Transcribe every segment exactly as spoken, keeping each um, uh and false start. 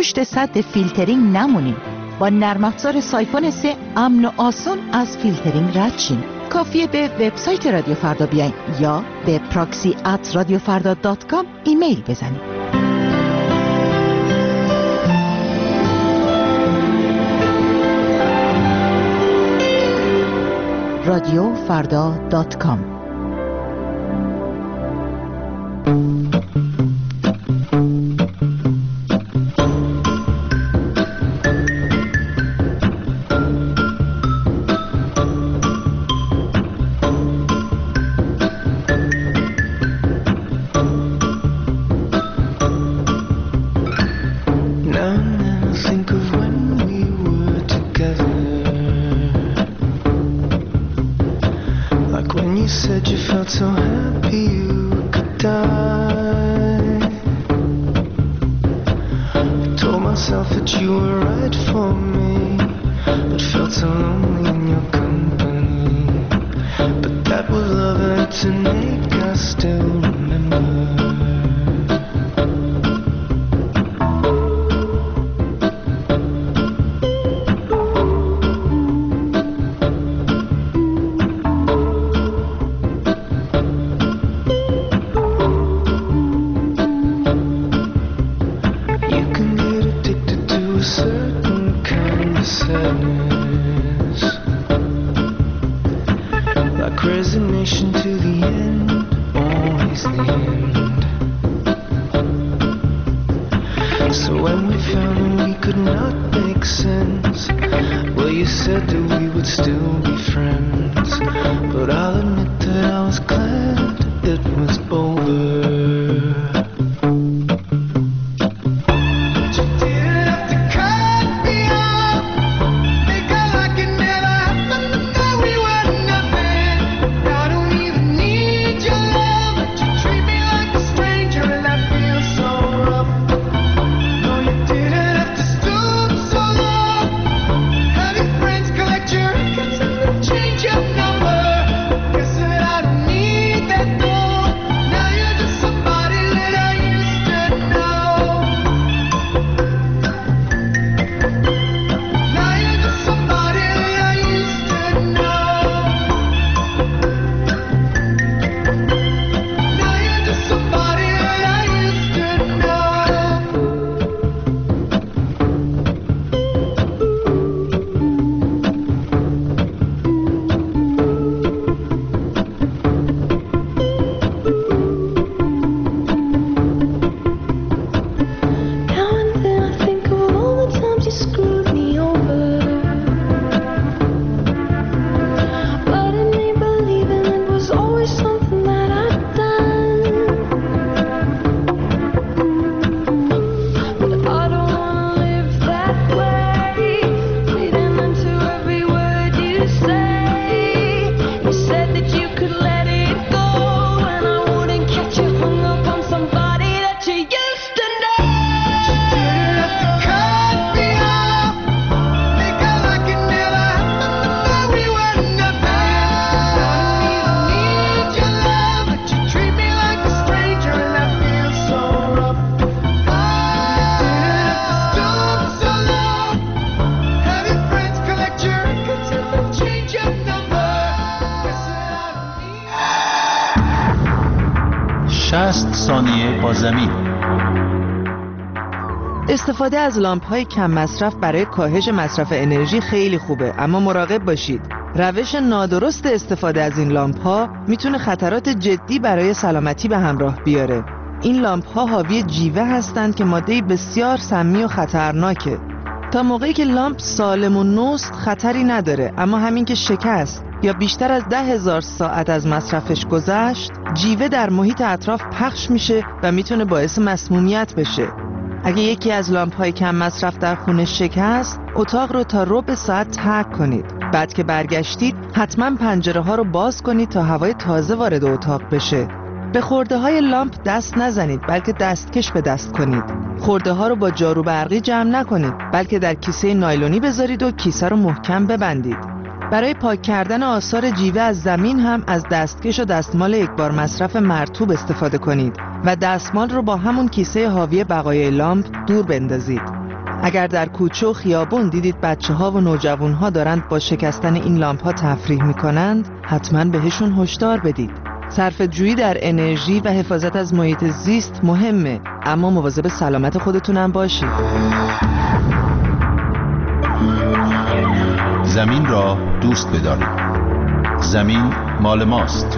پشت سد فیلترینگ نمونیم. با نرم افزار سایفون سه امن و آسان از فیلترینگ رد شیم. کافیه به وبسایت رادیو فردا بیاین یا به پراکسی ات رادیو فردا دات کام ایمیل بزنید. رادیو فردا دات کام. شصت ثانیه با زمین. استفاده از لامپ‌های کم مصرف برای کاهش مصرف انرژی خیلی خوبه، اما مراقب باشید. روش نادرست استفاده از این لامپ‌ها میتونه خطرات جدی برای سلامتی به همراه بیاره. این لامپ‌ها حاوی جیوه هستند که ماده بسیار سمی و خطرناکه. تا موقعی که لامپ سالم و نوست خطری نداره، اما همین که شکست یا بیشتر از ده هزار ساعت از مصرفش گذشت، جیوه در محیط اطراف پخش میشه و میتونه باعث مسمومیت بشه. اگه یکی از لامپ‌های کم مصرف در خونه شکست، اتاق رو تا ربع ساعت ترک کنید. بعد که برگشتید حتما پنجره ها رو باز کنید تا هوای تازه وارد اتاق بشه. به خورده های لامپ دست نزنید، بلکه دستکش به دست کنید. خورده ها رو با جارو برقی جمع نکنید، بلکه در کیسه نایلونی بذارید و کیسه رو محکم ببندید. برای پاک کردن آثار جیوه از زمین هم از دستکش و دستمال یک بار مصرف مرطوب استفاده کنید و دستمال رو با همون کیسه حاوی بقایای لامپ دور بندازید. اگر در کوچه و خیابون دیدید بچه ها و نوجوان ها دارند با شکستن این لامپ ها تفریح می کنند، حتما بهشون هشدار بدید. صرفه‌جویی در انرژی و حفاظت از محیط زیست مهمه، اما مواظب سلامت خودتونم باشید. زمین را دوست بدارید. زمین مال ماست.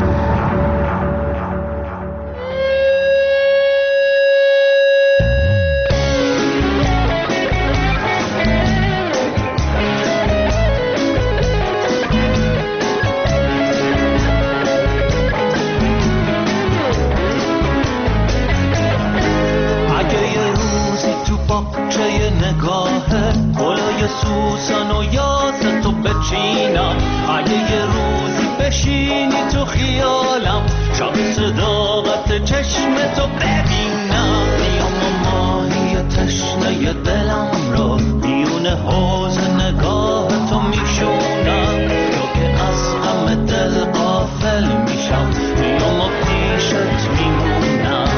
سوسن و یاست تو بچینم، اگه یه روزی بشینی تو خیالم، شب صداقت چشم تو ببینم، میام ماهی تشنه دلم را میون حوض نگاه تو میشونم، تو که از غم دل غافل میشم، میام پیشت میمونم.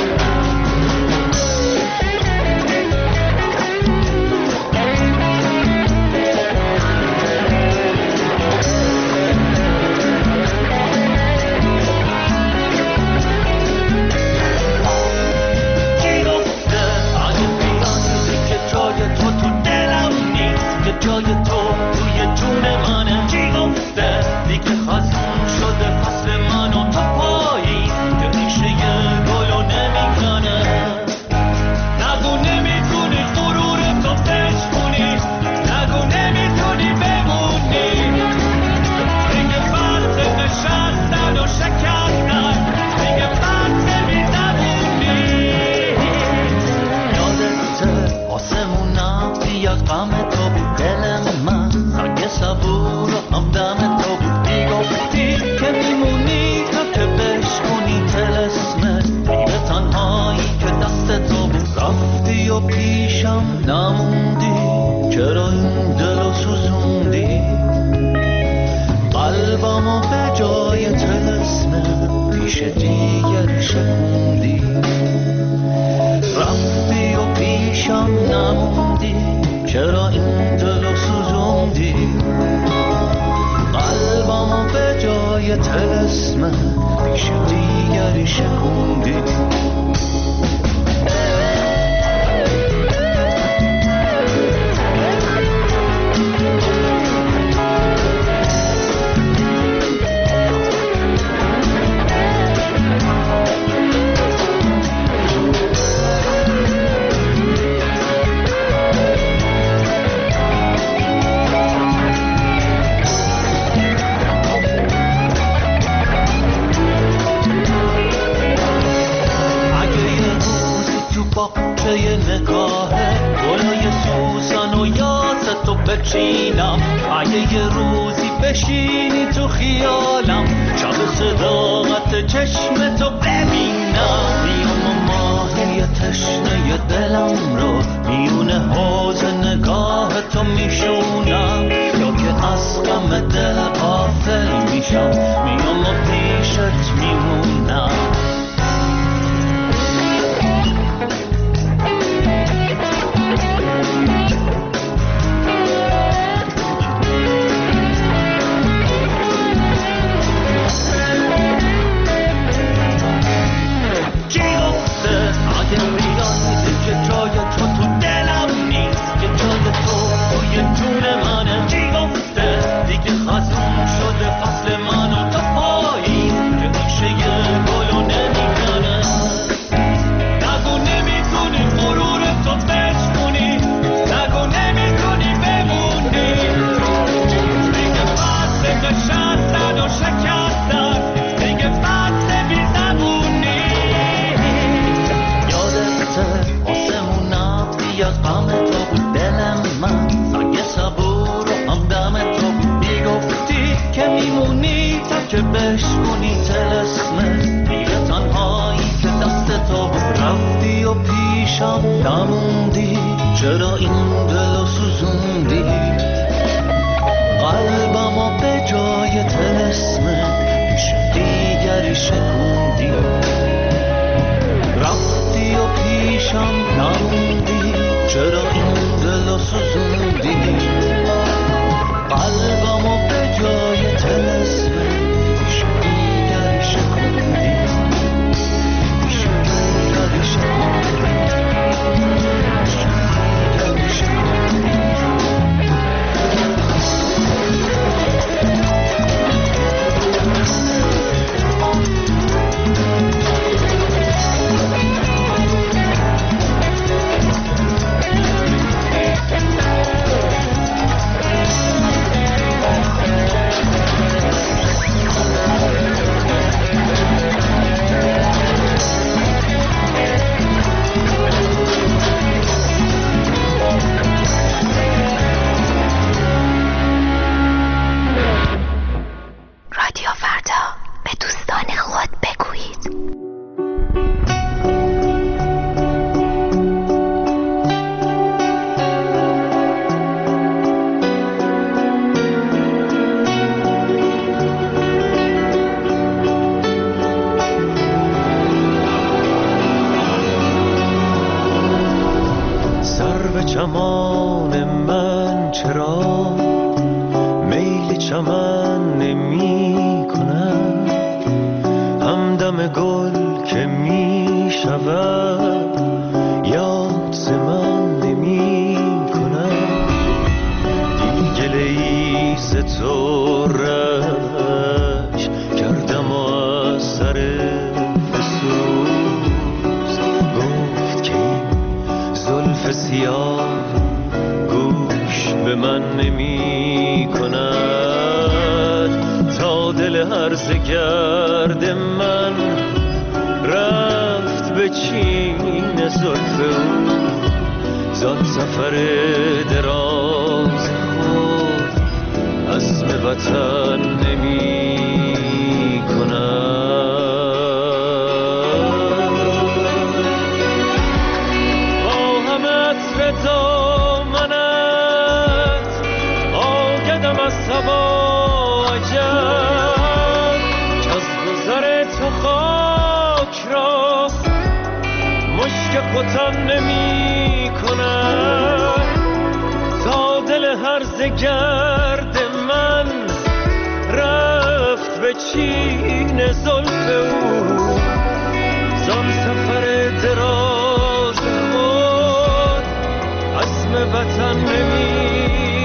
جای تو توی جون منه، چی گفته دیگه خزون شده فصل من و تو پایی که ریشه یه گلو نمیکنه، نگو نمیتونی غرور تو بشکنی، نگو نمیتونی بمونی، دیگه بحث نشستن و شکستن، دیگه بحث میزبونی. یادته آسمونم بیاد غم تو بود، دل من سنگ صبور و همدم تو بود، میگفتی که میمونی تا که بشکنی طلسمت، دیگه تنهایی که دست تو بود، رفتی و پیشم نموندی، چرا این دلو سوزوندی، قلبمو به جای طلسمت پیش دیگر شکوندی، رفتی و پیشم نموندی، چرا این دلو سوزوندی، قلبمو به جای طلسمت پیش دیگری شکوندی. یه نگاهه گلای سوسن و یاست تو بچینم، اگه یه روزی بشینی تو خیالم، شب صداقت چشم تو ببینم، میام ماهی تشنه دلم رو میون حوض نگاه تو میشونم، یا که از غم دل غافل میشم، میام و پیشت میمونم. که بشکنی طلسمت، دیگه تنهایی که دست تو رفتی و پیشم نموندی، چرا این دلو سوزوندی، قلبمو به جای طلسمت پیش دیگری شکوندی، رفتی و پیشم نموندی، چرا این دل سوزوندی قلبمو به جای تلسم پیش دیگری شکوندی پیش دیگری شکوندی پیش دیگری شکوندی چمان من چرا میل چمن نمی کند همدم گل که می شود یاد ز من نمی کند دیگه لیز تو رش کردم و از سر فسوس گفت که این زلف سیاه به من نمی کند تا دل هرزه گرد من رفت به چین زلف او زان سفر دراز خود عزم وطن نمی کند با همه عطر دامنت سبا عجب که از گذر تو خاک را مشک ختن نمی کند تا دل هرزه گرد من رفت به چین زلف او زان سفر دراز خود عزم وطن نمی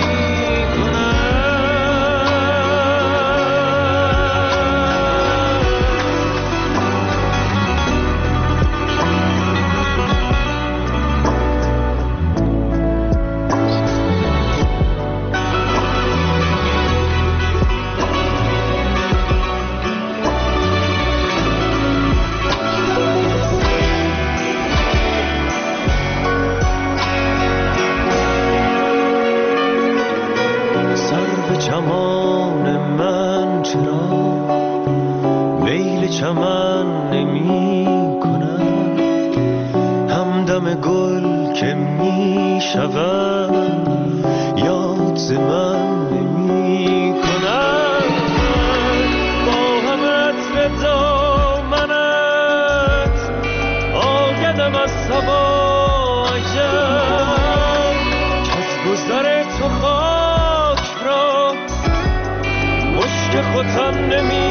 چمان من چرا میل چمن نمی کند همدم گل که می شود یاد ز من نمی کند با همه عطر دامنت آگدم از صبا عجب که از گذر تو خواهد که خودم نمی